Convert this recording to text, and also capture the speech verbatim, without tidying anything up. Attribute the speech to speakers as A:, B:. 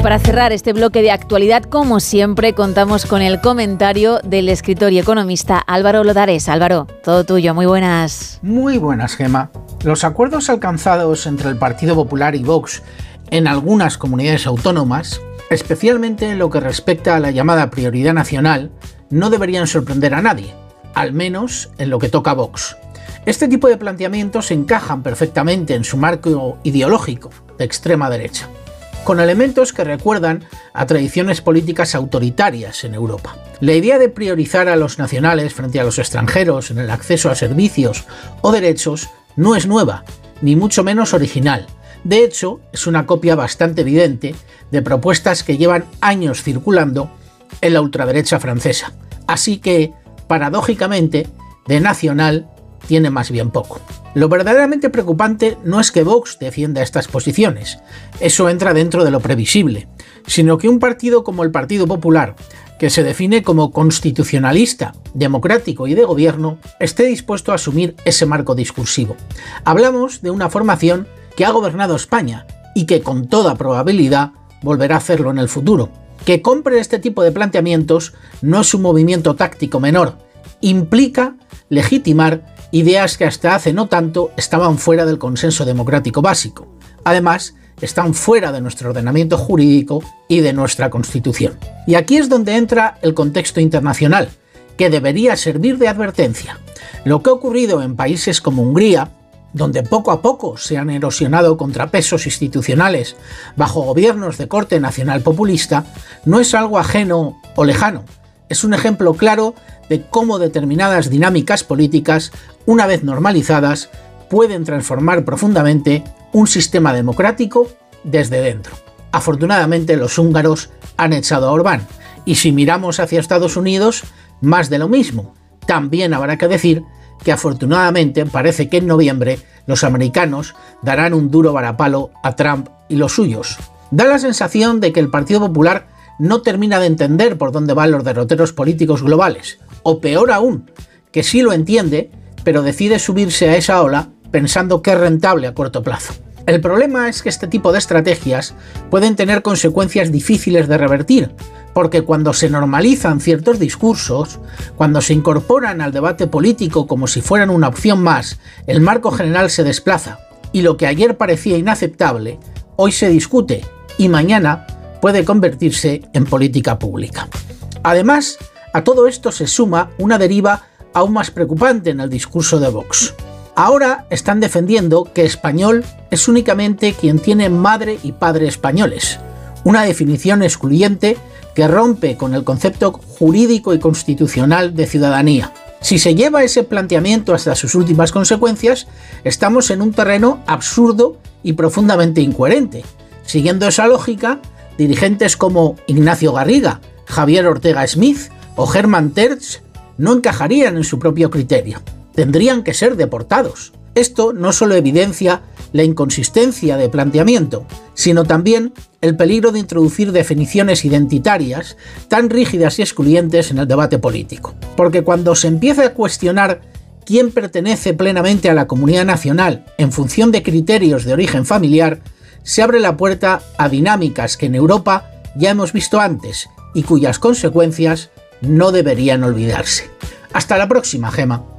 A: para cerrar este bloque de actualidad, como siempre, contamos con el comentario del escritor y economista Álvaro Lodares. Álvaro, todo tuyo, muy buenas.
B: Muy buenas, Gema. Los acuerdos alcanzados entre el Partido Popular y Vox en algunas comunidades autónomas, especialmente en lo que respecta a la llamada prioridad nacional, no deberían sorprender a nadie, al menos en lo que toca a Vox. Este tipo de planteamientos encajan perfectamente en su marco ideológico de extrema derecha, con elementos que recuerdan a tradiciones políticas autoritarias en Europa. La idea de priorizar a los nacionales frente a los extranjeros en el acceso a servicios o derechos no es nueva, ni mucho menos original. De hecho, es una copia bastante evidente de propuestas que llevan años circulando en la ultraderecha francesa. Así que, paradójicamente, de nacional tiene más bien poco. Lo verdaderamente preocupante no es que Vox defienda estas posiciones, eso entra dentro de lo previsible, sino que un partido como el Partido Popular, que se define como constitucionalista, democrático y de gobierno, esté dispuesto a asumir ese marco discursivo. Hablamos de una formación que ha gobernado España y que con toda probabilidad volverá a hacerlo en el futuro. Que compre este tipo de planteamientos no es un movimiento táctico menor, implica legitimar ideas que hasta hace no tanto estaban fuera del consenso democrático básico. Además, están fuera de nuestro ordenamiento jurídico y de nuestra Constitución. Y aquí es donde entra el contexto internacional, que debería servir de advertencia. Lo que ha ocurrido en países como Hungría, donde poco a poco se han erosionado contrapesos institucionales bajo gobiernos de corte nacional populista, no es algo ajeno o lejano. Es un ejemplo claro de cómo determinadas dinámicas políticas, una vez normalizadas, pueden transformar profundamente un sistema democrático desde dentro. Afortunadamente, los húngaros han echado a Orbán, y si miramos hacia Estados Unidos, más de lo mismo. También habrá que decir que afortunadamente parece que en noviembre los americanos darán un duro varapalo a Trump y los suyos. Da la sensación de que el Partido Popular no termina de entender por dónde van los derroteros políticos globales, o peor aún, que sí lo entiende, pero decide subirse a esa ola pensando que es rentable a corto plazo. El problema es que este tipo de estrategias pueden tener consecuencias difíciles de revertir, porque cuando se normalizan ciertos discursos, cuando se incorporan al debate político como si fueran una opción más, el marco general se desplaza, y lo que ayer parecía inaceptable, hoy se discute, y mañana puede convertirse en política pública. Además, a todo esto se suma una deriva aún más preocupante en el discurso de Vox. Ahora están defendiendo que español es únicamente quien tiene madre y padre españoles, una definición excluyente que rompe con el concepto jurídico y constitucional de ciudadanía. Si se lleva ese planteamiento hasta sus últimas consecuencias, estamos en un terreno absurdo y profundamente incoherente. Siguiendo esa lógica, dirigentes como Ignacio Garriga, Javier Ortega Smith o Germán Tertsch no encajarían en su propio criterio. Tendrían que ser deportados. Esto no solo evidencia la inconsistencia de planteamiento, sino también el peligro de introducir definiciones identitarias tan rígidas y excluyentes en el debate político. Porque cuando se empieza a cuestionar quién pertenece plenamente a la comunidad nacional en función de criterios de origen familiar, se abre la puerta a dinámicas que en Europa ya hemos visto antes y cuyas consecuencias no deberían olvidarse. Hasta la próxima, Gema.